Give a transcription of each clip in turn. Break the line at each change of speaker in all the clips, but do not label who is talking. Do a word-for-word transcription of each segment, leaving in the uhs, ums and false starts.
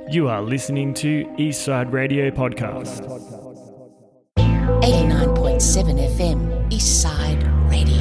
You are listening to Eastside Radio Podcast.
eighty-nine point seven F M, Eastside Radio.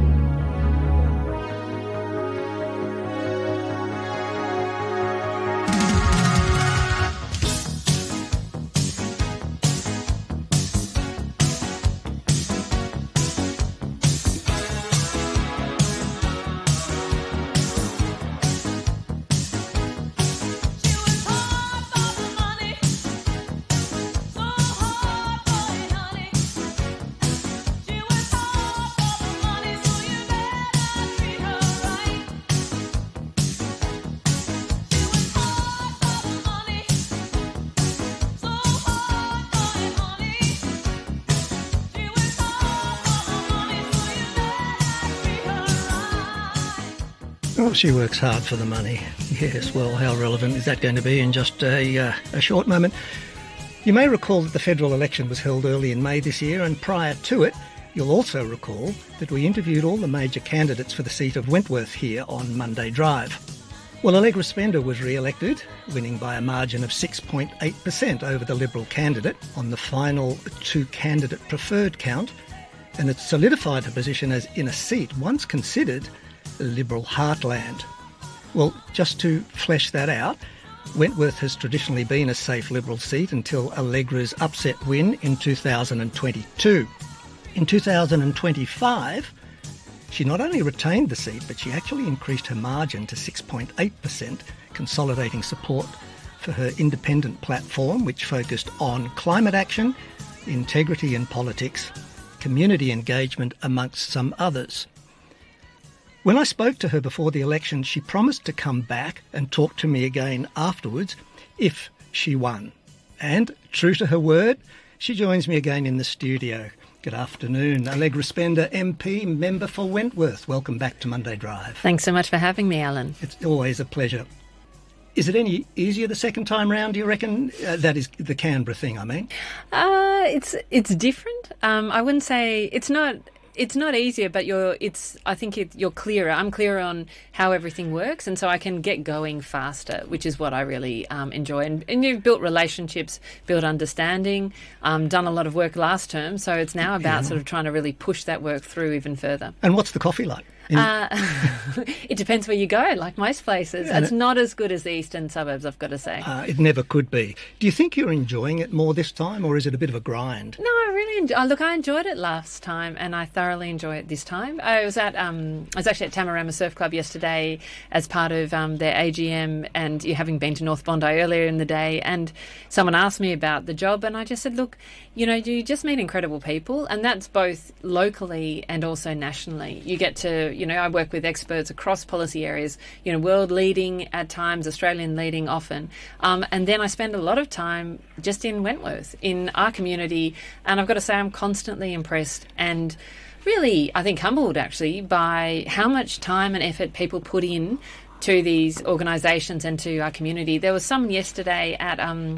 Well, she works hard for the money. Yes, well, how relevant is that going to be in just a, uh, a short moment? You may recall that the federal election was held early in May this year, and prior to it, you'll also recall that we interviewed all the major candidates for the seat of Wentworth here on Monday Drive. Well, Allegra Spender was re-elected, winning by a margin of six point eight percent over the Liberal candidate on the final two-candidate preferred count, and it solidified her position as in a seat once considered Liberal heartland. Well, just to flesh that out, Wentworth has traditionally been a safe Liberal seat until Allegra's upset win in two thousand twenty-two. In two thousand twenty-five, she not only retained the seat, but she actually increased her margin to six point eight percent, consolidating support for her independent platform, which focused on climate action, integrity in politics, community engagement, amongst some others. When I spoke to her before the election, she promised to come back and talk to me again afterwards if she won. And, true to her word, she joins me again in the studio. Good afternoon. Allegra Spender, M P, member for Wentworth. Welcome back to Monday Drive.
Thanks so much for having me, Alan.
It's always a pleasure. Is it any easier the second time round, do you reckon? Uh, that is the Canberra thing, I mean.
Uh, it's it's different. Um, I wouldn't say it's not... It's not easier, but you're. It's. I think it, you're clearer. I'm clearer on how everything works, and so I can get going faster, which is what I really um, enjoy. And, and you've built relationships, built understanding, um, done a lot of work last term, so it's now about yeah. sort of trying to really push that work through even further.
And what's the coffee like? In-
uh, it depends where you go, like most places. Yeah, it's it, not as good as the eastern suburbs, I've got to say.
Uh, it never could be. Do you think you're enjoying it more this time, or is it a bit of a grind?
No, I really enjoy, oh, look, I enjoyed it last time, and I thoroughly enjoy it this time. I was at, um, I was actually at Tamarama Surf Club yesterday as part of um, their A G M, and you having been to North Bondi earlier in the day, and someone asked me about the job, and I just said, look, you know, you just meet incredible people, and that's both locally and also nationally. You get to, you know, I work with experts across policy areas, you know, world leading at times, Australian leading often. Um, and then I spend a lot of time just in Wentworth, in our community. And I've got to say, I'm constantly impressed and really, I think, humbled actually by how much time and effort people put in to these organisations and to our community. There was someone yesterday at... Um,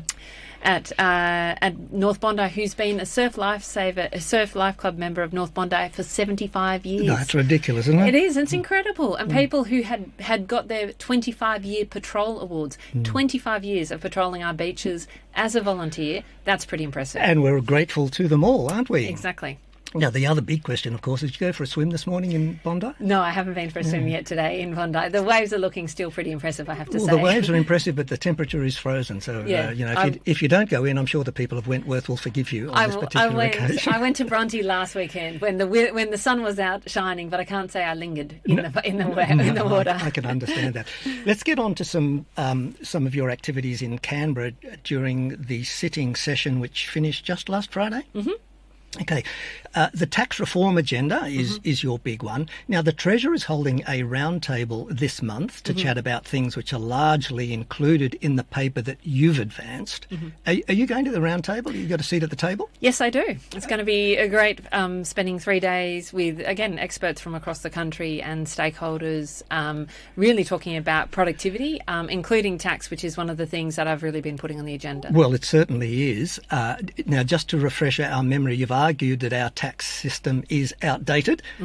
At uh, at North Bondi, who's been a surf lifesaver, a surf life club member of North Bondi for seventy-five years.
No, it's ridiculous, isn't it?
It is. It's incredible. And mm. people who had, had got their twenty-five year patrol awards, mm. twenty-five years of patrolling our beaches as a volunteer, that's pretty impressive.
And we're grateful to them all, aren't we?
Exactly.
Now, the other big question, of course, is did you go for a swim this morning in Bondi?
No, I haven't been for a swim yeah. yet today in Bondi. The waves are looking still pretty impressive, I have to
well,
say.
Well, the waves are impressive, but the temperature is frozen. So,
yeah.
uh, you know, if you, if you don't go in, I'm sure the people of Wentworth will forgive you on
I,
this particular
I went,
occasion.
I went to Bronte last weekend when the when the sun was out shining, but I can't say I lingered in no, the in the, no, in the water.
I, I can understand that. Let's get on to some um, some of your activities in Canberra during the sitting session, which finished just last Friday.
Mm-hmm.
Okay, uh, the tax reform agenda is, mm-hmm. is your big one. Now, the Treasurer is holding a roundtable this month to mm-hmm. chat about things which are largely included in the paper that you've advanced. Mm-hmm. Are, are you going to the roundtable? You got a seat at the table?
Yes, I do. It's going to be a great um, spending three days with, again, experts from across the country and stakeholders um, really talking about productivity, um, including tax, which is one of the things that I've really been putting on the agenda.
Well, it certainly is. Uh, now, just to refresh our memory, you've argued that our tax system is outdated. Mm-hmm.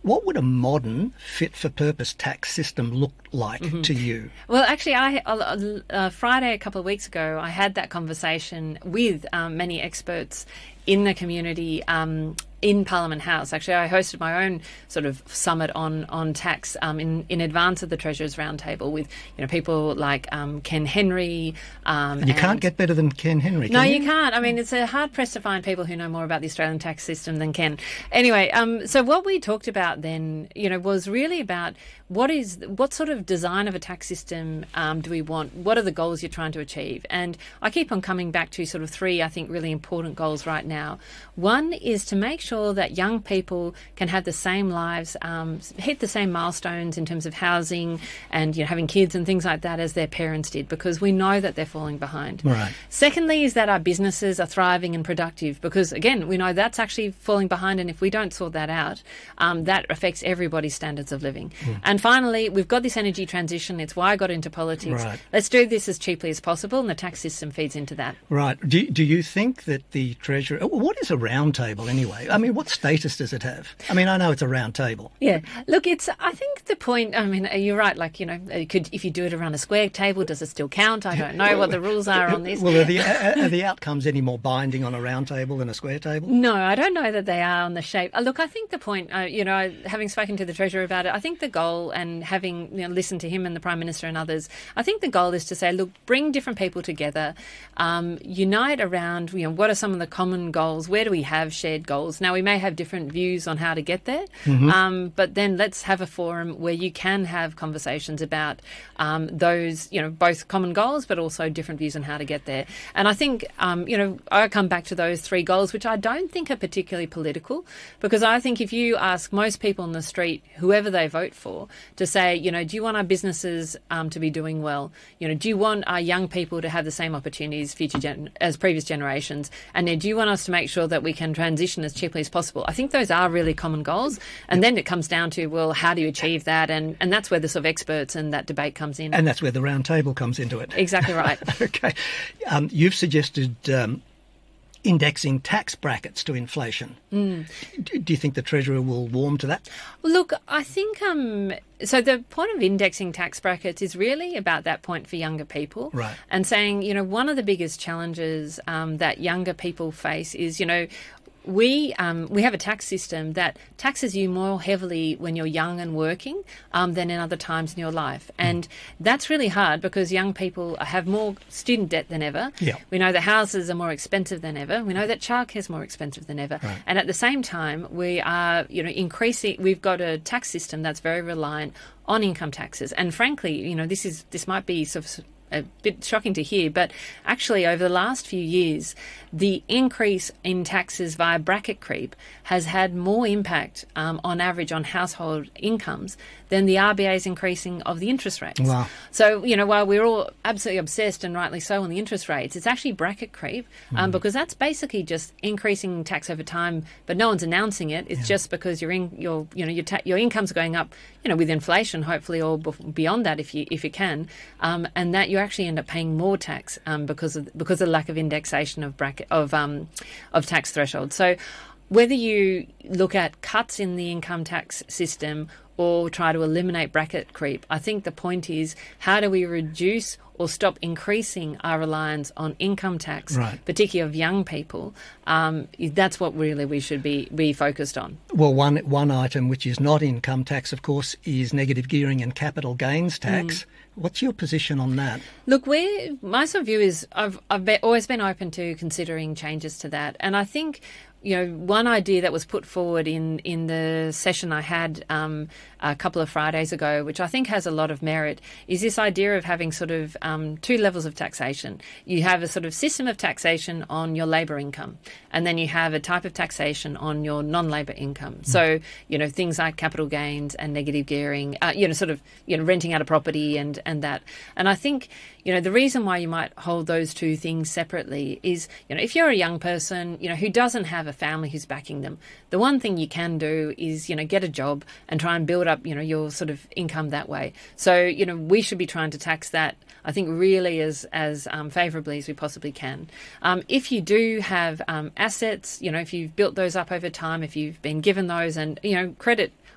What would a modern, fit-for-purpose tax system look like mm-hmm. to you?
Well, actually, I uh, uh, Friday a couple of weeks ago, I had that conversation with um, many experts in the community um, in Parliament House. Actually, I hosted my own sort of summit on on tax um, in in advance of the Treasurers' Roundtable with you know people like um, Ken Henry. Um,
you can't get better than Ken Henry.
No,
can
you? you can't. I mean, it's a hard press to find people who know more about the Australian tax system than Ken. Anyway, um, so what we talked about then, you know, was really about what is what sort of design of a tax system um, do we want? What are the goals you're trying to achieve? And I keep on coming back to sort of three, I think, really important goals right now. One is to make sure that young people can have the same lives, um, hit the same milestones in terms of housing and you know having kids and things like that as their parents did, because we know that they're falling behind.
Right.
Secondly, is that our businesses are thriving and productive, because again, we know that's actually falling behind, and if we don't sort that out, um, that affects everybody's standards of living. Mm. And finally, we've got this energy transition. It's why I got into politics.
Right.
Let's do this as cheaply as possible, and the tax system feeds into that.
Right. Do, do you think that the Treasurer... What is a round table anyway? I mean, what status does it have? I mean, I know it's a round table.
Yeah. Look, it's... I think the point... I mean, you're right. Like, you know, you could if you do it around a square table, does it still count? I don't know well, what the rules are on this.
Well, are the, are the outcomes any more binding on a round table than a square table?
No, I don't know that they are on the shape. Uh, look, I think the point, uh, you know, having spoken to the Treasurer about it, I think the goal, and having you know, listened to him and the Prime Minister and others, I think the goal is to say, look, bring different people together, um, unite around, you know, what are some of the common goals? Where do we have shared goals? Now, we may have different views on how to get there, mm-hmm. um, but then let's have a forum where you can have conversations about um, those, you know, both common goals, but also different views on how to get there. And I think, um, you know, I come back to those three goals, which I don't think are particularly political, because I think if you ask most people on the street, whoever they vote for, to say, you know, do you want our businesses um, to be doing well? You know, do you want our young people to have the same opportunities future gen- as previous generations? And then do you want us to make sure that we can transition as cheaply as possible? I think those are really common goals. And then it comes down to, well, how do you achieve that? And, and that's where the sort of experts and that debate comes in.
And that's where the round table comes into it.
Exactly right.
Okay. Um, you've suggested um, indexing tax brackets to inflation. Mm. Do, do you think the Treasurer will warm to that?
Well, look, I think... Um, So the point of indexing tax brackets is really about that point for younger people.
Right.
And saying, you know, one of the biggest challenges um, that younger people face is, you know, we um, we have a tax system that taxes you more heavily when you're young and working um, than in other times in your life. And mm. that's really hard because young people have more student debt than ever.
Yeah.
We know that houses are more expensive than ever. We know that childcare is more expensive than ever.
Right.
And at the same time, we are, you know, increasing, we've got a tax system that's very reliant on income taxes. And frankly, you know, this is this might be sort of a bit shocking to hear, but actually over the last few years, the increase in taxes via bracket creep has had more impact um, on average on household incomes than the R B A's increasing of the interest rates.
Wow.
So, you know, while we're all absolutely obsessed, and rightly so, on the interest rates, it's actually bracket creep um, mm. because that's basically just increasing tax over time, but no one's announcing it. It's yeah. just because your in, your you know your ta- your income's going up, you know, with inflation, hopefully, or beyond that if you if you can, um, and that you actually end up paying more tax um, because of because of the lack of indexation of bracket of um, of tax thresholds. So whether you look at cuts in the income tax system or try to eliminate bracket creep, I think the point is, how do we reduce or stop increasing our reliance on income tax,
right.
particularly of young people? Um, that's what really we should be be focused on.
Well, one one item which is not income tax, of course, is negative gearing and capital gains tax. Mm. What's your position on that?
Look, we my sort of view is I've I've be, always been open to considering changes to that, and I think, you know, one idea that was put forward in, in the session I had um, a couple of Fridays ago, which I think has a lot of merit, is this idea of having sort of um, two levels of taxation. You have a sort of system of taxation on your labour income, and then you have a type of taxation on your non-labour income. Mm. So, you know, things like capital gains and negative gearing, uh, you know, sort of, you know, renting out a property and, and that. And I think, you know, the reason why you might hold those two things separately is, you know, if you're a young person, you know, who doesn't have a family who's backing them, the one thing you can do is, you know, get a job and try and build up, you know, your sort of income that way. So, you know, we should be trying to tax that, I think, really as as um, favourably as we possibly can. Um, if you do have um, assets, you know, if you've built those up over time, if you've been given those, and, you know, credit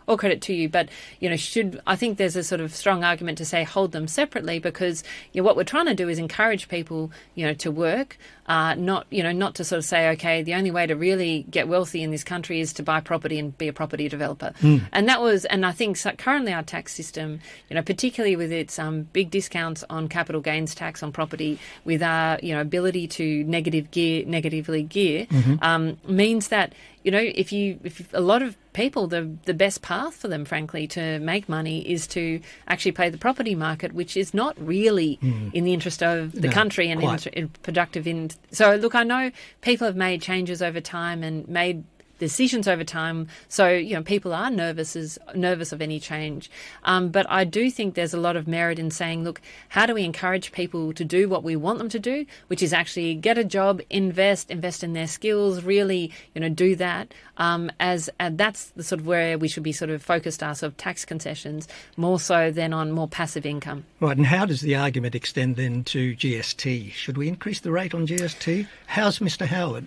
all credit to you. But, you know, should I think there's a sort of strong argument to say hold them separately, because, you know, what we're trying to do is encourage people, you know, to work, uh, not, you know, not to sort of say, okay, the only way to really get wealthy in this country is to buy property and be a property developer. Mm. And that was, and I think so currently our tax system, you know, particularly with its um, big discounts on capital gains tax on property, with our, you know, ability to negative gear, negatively gear, mm-hmm. um, means that, you know, if you, if a lot of people, the the best path for them, frankly, to make money is to actually play the property market, which is not really mm. in the interest of the
no,
country and in, in productive. In so, look, I know people have made changes over time and made decisions over time. So, you know, people are nervous as nervous of any change. Um, but I do think there's a lot of merit in saying, look, how do we encourage people to do what we want them to do, which is actually get a job, invest, invest in their skills, really, you know, do that. Um, as and that's the sort of where we should be sort of focused our sort of tax concessions more so than on more passive income.
Right. And how does the argument extend then to G S T? Should we increase the rate on G S T? How's Mister Howard?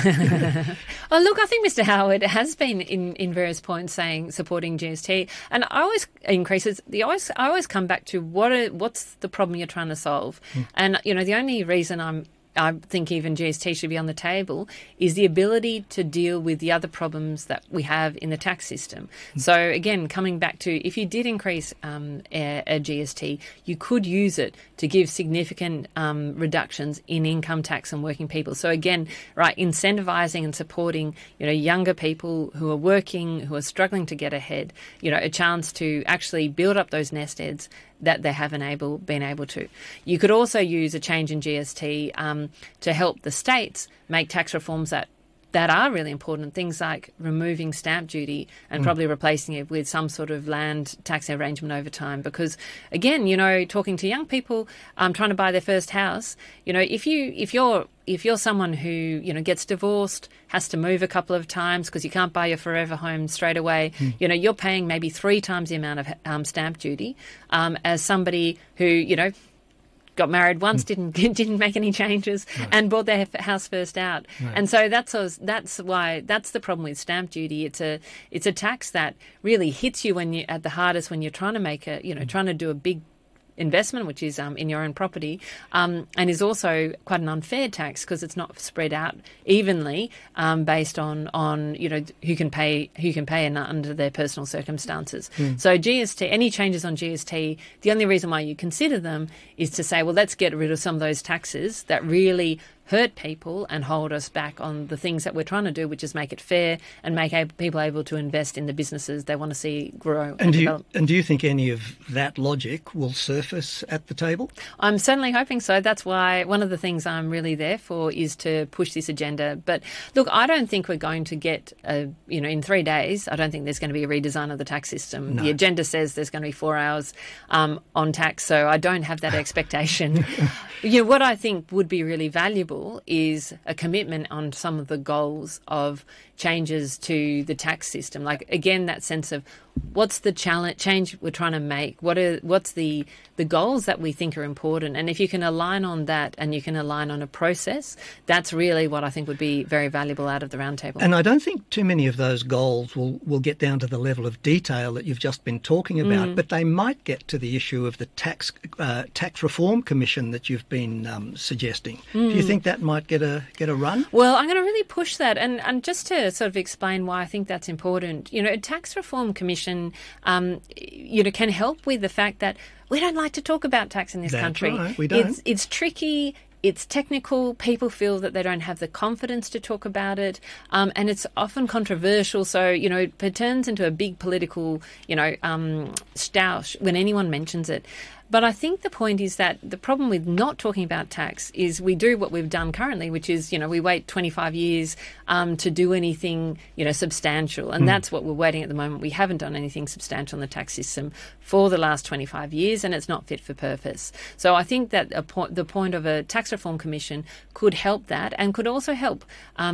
Oh, look, I think Mister Howard has been in, in various points saying supporting G S T, and I always increases. The always I always come back to what are, what's the problem you're trying to solve, mm. and you know the only reason I'm. I think even G S T should be on the table is the ability to deal with the other problems that we have in the tax system. Mm. So again, coming back to if you did increase um, a, a G S T, you could use it to give significant um, reductions in income tax on working people. So again, right, incentivizing and supporting, you know, younger people who are working, who are struggling to get ahead, you know, a chance to actually build up those nest eggs that they haven't able been able to. You could also use a change in G S T um, to help the states make tax reforms that that are really important, things like removing stamp duty and mm. probably replacing it with some sort of land tax arrangement over time. Because, again, you know, talking to young people um, trying to buy their first house, you know, if you if you're if you're someone who, you know, gets divorced, has to move a couple of times because you can't buy your forever home straight away, mm. you know, you're paying maybe three times the amount of um, stamp duty um, as somebody who, you know, got married once, didn't didn't make any changes, right. and bought their house first out. Right. And so that's that's why that's the problem with stamp duty. It's a it's a tax that really hits you when you at the hardest when you're trying to make a you know mm. trying to do a big investment, which is um, in your own property, um, and is also quite an unfair tax because it's not spread out evenly um, based on on you know who can pay who can pay and under their personal circumstances. Mm. So G S T, any changes on G S T, the only reason why you consider them is to say, well, let's get rid of some of those taxes that really hurt people and hold us back on the things that we're trying to do, which is make it fair and make able, people able to invest in the businesses they want to see grow and,
and do
develop.
You, and do you think any of that logic will surface at the table?
I'm certainly hoping so. That's why one of the things I'm really there for is to push this agenda. But look, I don't think we're going to get, a, you know, in three days, I don't think there's going to be a redesign of the tax system. No. The agenda says there's going to be four hours um, on tax, so I don't have that expectation. You know, what I think would be really valuable is a commitment on some of the goals of changes to the tax system. Like, again, that sense of what's the challenge, change we're trying to make? What are what's the the goals that we think are important? And if you can align on that and you can align on a process, that's really what I think would be very valuable out of the roundtable.
And I don't think too many of those goals will, will get down to the level of detail that you've just been talking about, mm. but they might get to the issue of the tax uh, tax reform commission that you've been um, suggesting. Mm. Do you think that might get a get a run?
Well, I'm going to really push that, and and just to sort of explain why I think that's important. You know, a tax reform commission, um, you know, can help with the fact that we don't like to talk about tax in this
That's
country.
Right, we don't.
It's, it's tricky. It's technical. People feel that they don't have the confidence to talk about it, um, and it's often controversial. So, you know, it turns into a big political, you know, um, stoush when anyone mentions it. But I think the point is that the problem with not talking about tax is we do what we've done currently, which is, you know, we wait twenty-five years um, to do anything, you know, substantial. And mm. that's what we're waiting at the moment. We haven't done anything substantial in the tax system for the last twenty-five years, and it's not fit for purpose. So I think that a point, the point of a tax reform commission could help that, and could also help um,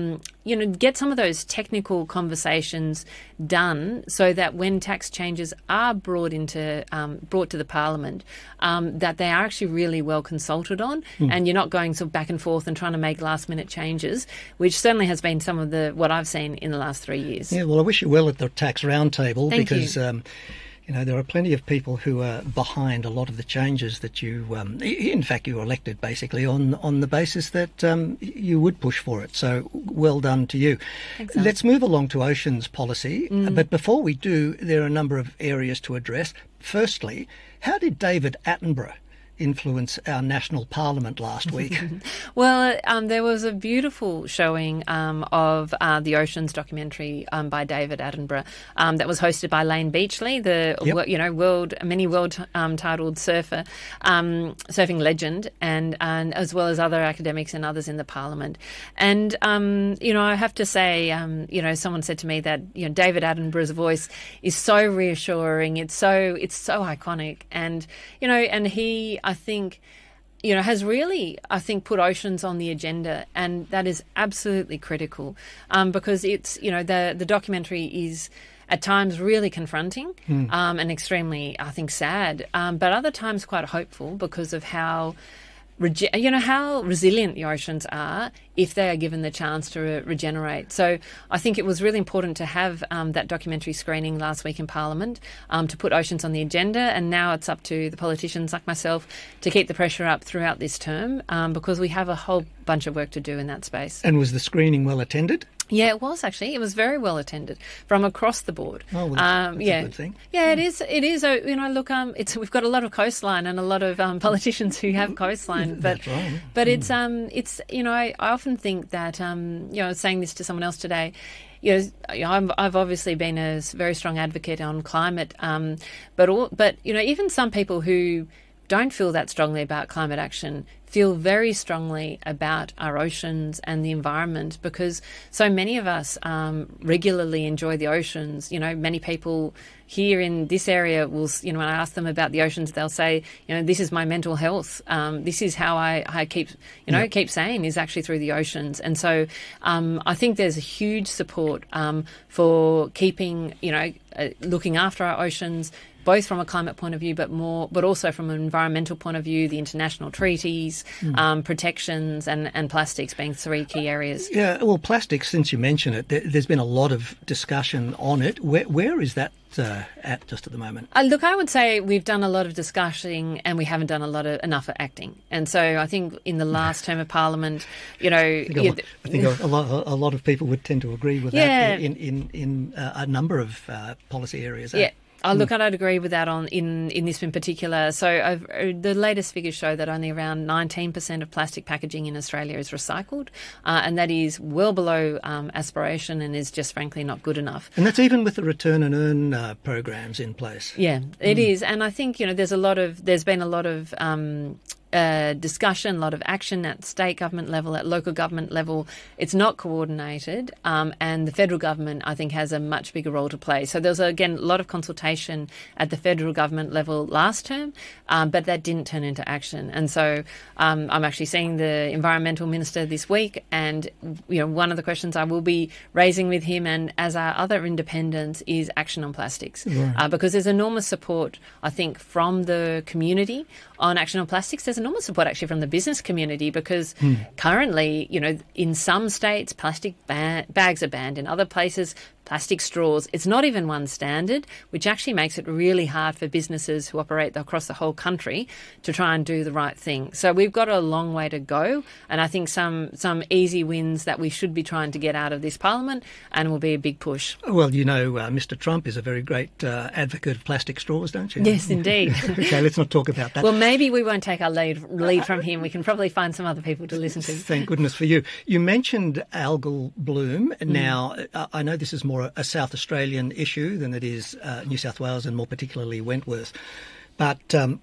you know, get some of those technical conversations done so that when tax changes are brought into um, brought to the Parliament, um, that they are actually really well consulted on, mm. and you're not going sort of back and forth and trying to make last minute changes, which certainly has been some of the what I've seen in the last three years.
Yeah, well, I wish you well at the tax roundtable because.
You.
Um, You know, there are plenty of people who are behind a lot of the changes that you, um, in fact, you were elected basically on, on the basis that um, you would push for it. So well done to you.
Thanks,
Let's move along to oceans policy. Mm. But before we do, there are a number of areas to address. Firstly, how did David Attenborough influence our national parliament last week?
Well, um, there was a beautiful showing um, of uh, the Oceans documentary um, by David Attenborough um, that was hosted by Lane Beachley, the yep. you know world many world um, titled surfer, um, surfing legend, and and as well as other academics and others in the parliament. And um, you know, I have to say, um, you know, someone said to me that you know David Attenborough's voice is so reassuring. It's so it's so iconic, and you know, and he. I think, you know, has really, I think, put oceans on the agenda, and that is absolutely critical um, because it's, you know, the the documentary is at times really confronting mm. um, and extremely, I think, sad, um, but other times quite hopeful because of how, rege- you know, how resilient the oceans are if they are given the chance to re- regenerate. So I think it was really important to have um, that documentary screening last week in Parliament um, to put oceans on the agenda, and now it's up to the politicians like myself to keep the pressure up throughout this term um, because we have a whole bunch of work to do in that space.
And was the screening well attended?
Yeah, it was actually. It was very well attended from across the board.
Oh, well, that's,
um,
that's
yeah.
a good thing.
Yeah, it is. It is. Uh, you know, look, um, it's we've got a lot of coastline and a lot of um, politicians who have coastline, but
that's right.
but
mm.
it's um, it's you know, I, I often think that um, you know, I was saying this to someone else today. You know, I'm, I've obviously been a very strong advocate on climate, um, but all, but you know, even some people who don't feel that strongly about climate action feel very strongly about our oceans and the environment because so many of us um, regularly enjoy the oceans. You know, many people here in this area will, you know, when I ask them about the oceans, they'll say, you know, this is my mental health. Um, this is how I, I keep, you know, yep. keep sane is actually through the oceans. And so um, I think there's a huge support um, for keeping, you know, uh, looking after our oceans, both from a climate point of view, but more, but also from an environmental point of view, the international treaties, mm. um, protections, and, and plastics being three key areas.
Yeah, well, plastics, since you mention it, there, there's been a lot of discussion on it. Where, where is that uh, at just at the moment?
Uh, look, I would say we've done a lot of discussing and we haven't done a lot of enough of acting. And so I think in the last term of Parliament, you know... I
think, a, lot, I think a, lot, a lot of people would tend to agree with
yeah.
that in, in, in uh, a number of uh, policy areas.
Yeah. Oh, look, I'd agree with that on in, in this in particular. So I've, the latest figures show that only around nineteen percent of plastic packaging in Australia is recycled, uh, and that is well below um, aspiration and is just frankly not good enough.
And that's even with the return and earn uh, programs in place.
Yeah, it mm. is. And I think, you know, there's a lot of, there's been a lot of... Um, Uh, discussion, a lot of action at state government level, at local government level. It's not coordinated, um, and the federal government, I think, has a much bigger role to play. So there was, again, a lot of consultation at the federal government level last term, um, but that didn't turn into action. And so um, I'm actually seeing the Environmental Minister this week, and you know, one of the questions I will be raising with him and as our other independents is action on plastics,
right.
uh, because there's enormous support, I think, from the community on action on plastics. There's enormous support actually from the business community because hmm. currently, you know, in some states plastic ba- bags are banned, in other places plastic straws. It's not even one standard, which actually makes it really hard for businesses who operate across the whole country to try and do the right thing. So we've got a long way to go, and I think some some easy wins that we should be trying to get out of this Parliament, and will be a big push.
Well, you know, uh, Mister Trump is a very great uh, advocate of plastic straws, don't you?
Yes, indeed.
Okay, let's not talk about that.
Well, maybe we won't take our lead, lead from him. We can probably find some other people to listen to.
Thank goodness for you. You mentioned algal bloom. Now, mm. I know this is more a South Australian issue than it is uh, New South Wales and more particularly Wentworth. But um,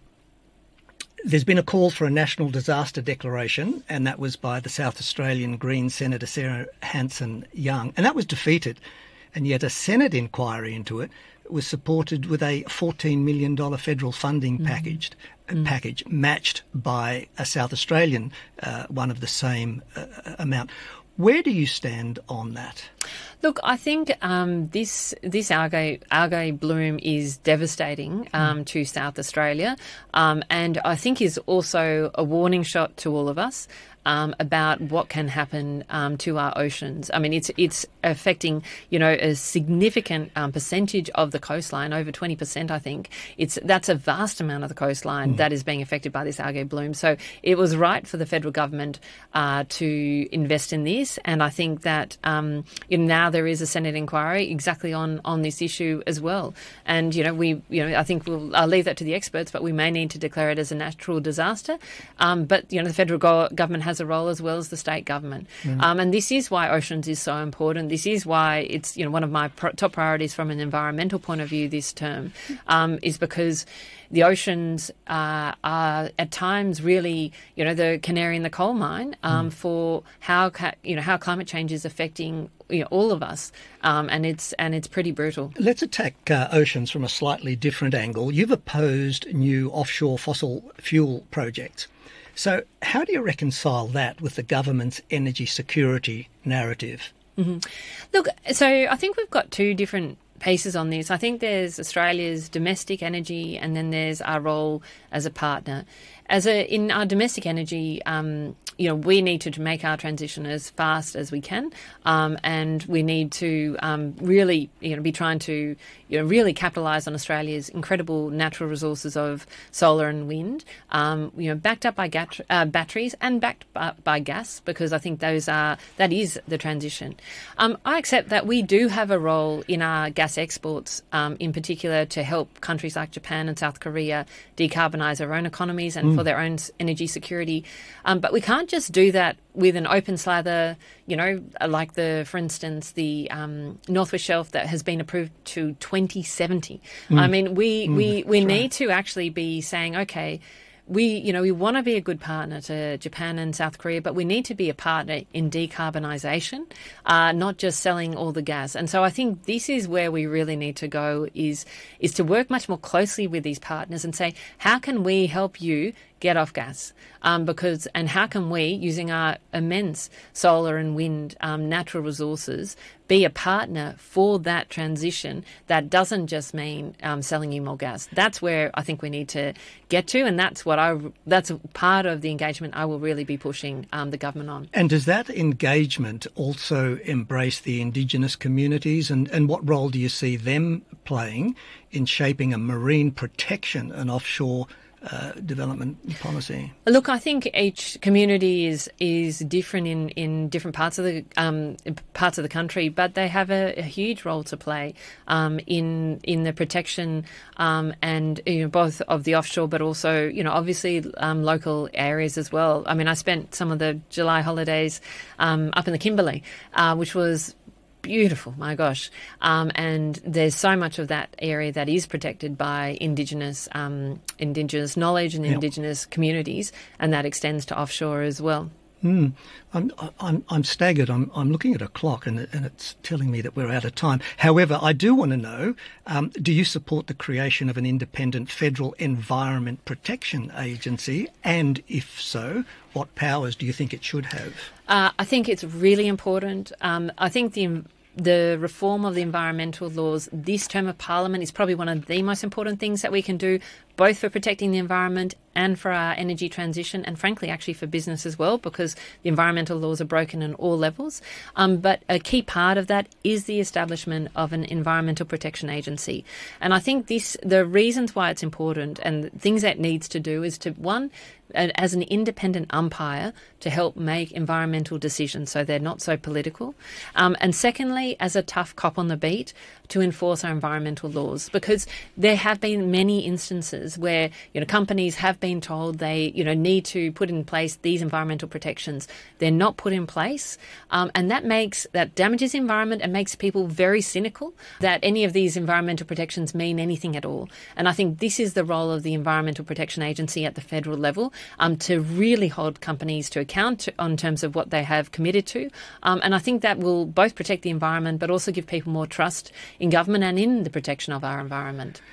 there's been a call for a national disaster declaration, and that was by the South Australian Green Senator Sarah Hanson-Young, and that was defeated. And yet a Senate inquiry into it was supported with a fourteen million dollars federal funding mm. package, mm. package matched by a South Australian uh, one of the same uh, amount. Where do you stand on that?
Look, I think um, this this algae algae bloom is devastating um, mm. to South Australia, um, and I think is also a warning shot to all of us um, about what can happen um, to our oceans. I mean, it's it's affecting, you know, a significant um, percentage of the coastline, over twenty percent, I think. It's that's a vast amount of the coastline mm. that is being affected by this algae bloom. So it was right for the federal government uh, to invest in this, and I think that um, you know, now there is a Senate inquiry exactly on, on this issue as well. And, you know, we, you know, I think we'll, I'll leave that to the experts, but we may need to declare it as a natural disaster. Um, but, you know, the federal go- government has a role as well as the state government. Mm. Um, and this is why oceans is so important. This is why it's, you know, one of my pro- top priorities from an environmental point of view this term, um, is because the oceans uh, are at times really, you know, the canary in the coal mine um, mm. for how, ca- you know, how climate change is affecting, you know, all of us, um, and it's and it's pretty brutal.
Let's attack uh, oceans from a slightly different angle. You've opposed new offshore fossil fuel projects. So how do you reconcile that with the government's energy security narrative?
Mm-hmm. Look, so I think we've got two different pieces on this. I think there's Australia's domestic energy, and then there's our role as a partner. As a in our domestic energy, um, you know, we need to, to make our transition as fast as we can, um, and we need to um, really, you know, be trying to, you know, really capitalise on Australia's incredible natural resources of solar and wind, um, you know, backed up by gat- uh, batteries and backed by, by gas, because I think those are that is the transition. Um, I accept that we do have a role in our gas exports, um, in particular to help countries like Japan and South Korea decarbonise their own economies and mm. for their own energy security, um, but we can't just do that with an open slather, you know, like the, for instance, the um, North West Shelf that has been approved to twenty seventy. Mm. I mean, we mm, we, we need right. to actually be saying, okay, we, you know, we want to be a good partner to Japan and South Korea, but we need to be a partner in decarbonisation, uh, not just selling all the gas. And so I think this is where we really need to go, is is to work much more closely with these partners and say, how can we help you get off gas? Um, because and how can we, using our immense solar and wind um, natural resources, be a partner for that transition that doesn't just mean um, selling you more gas? That's where I think we need to get to, and that's what I that's part of the engagement I will really be pushing um, the government on.
And does that engagement also embrace the Indigenous communities, and, and what role do you see them playing in shaping a marine protection and offshore Uh, development policy?
Look, I think each community is is different in, in different parts of the um, parts of the country, but they have a, a huge role to play um, in in the protection um, and, you know, both of the offshore, but also, you know, obviously um, local areas as well. I mean, I spent some of the July holidays um, up in the Kimberley, uh, which was beautiful, my gosh. Um, and there's so much of that area that is protected by Indigenous um, Indigenous knowledge and yep. Indigenous communities, and that extends to offshore as well.
Mm. I'm, I'm, I'm staggered. I'm, I'm looking at a clock and, and it's telling me that we're out of time. However, I do want to know, um, do you support the creation of an independent federal environment protection agency? And if so, what powers do you think it should have?
Uh, I think it's really important. Um, I think the the reform of the environmental laws this term of Parliament is probably one of the most important things that we can do, both for protecting the environment and for our energy transition, and frankly actually for business as well, because the environmental laws are broken in all levels. Um, but a key part of that is the establishment of an environmental protection agency. And I think this, the reasons why it's important and things that it needs to do is to, one, as an independent umpire to help make environmental decisions so they're not so political. Um, and secondly, as a tough cop on the beat to enforce our environmental laws, because there have been many instances where, you know, companies have been told they, you know, need to put in place these environmental protections. They're not put in place. Um, and that makes, that damages the environment and makes people very cynical that any of these environmental protections mean anything at all. And I think this is the role of the Environmental Protection Agency at the federal level, um, to really hold companies to account on terms of what they have committed to. Um, and I think that will both protect the environment but also give people more trust in government and in the protection of our environment.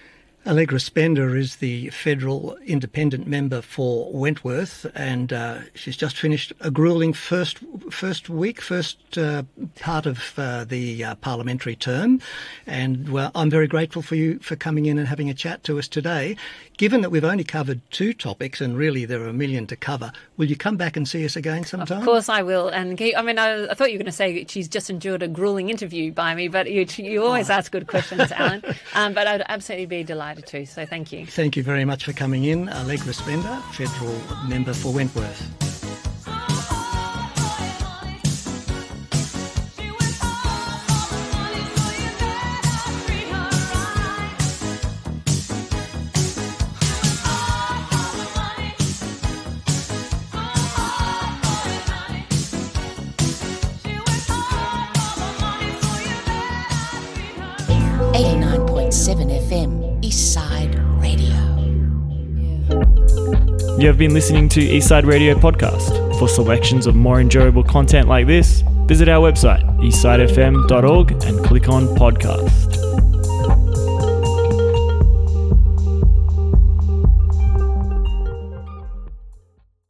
Allegra Spender is the federal independent member for Wentworth, and uh, she's just finished a gruelling first first week, first uh, part of uh, the uh, parliamentary term. And well, I'm very grateful for you for coming in and having a chat to us today. Given that we've only covered two topics, and really there are a million to cover, will you come back and see us again sometime?
Of course I will. And I mean, I, I thought you were going to say she's just endured a gruelling interview by me, but you, you always oh. ask good questions, Alan. Um, but I'd absolutely be delighted to. So thank you.
Thank you very much for coming in, Allegra Spender, federal member for Wentworth.
eighty-nine point seven F M, Eastside Radio.
You have been listening to Eastside Radio Podcast. For selections of more enjoyable content like this, visit our website, eastside f m dot org, and click on Podcast.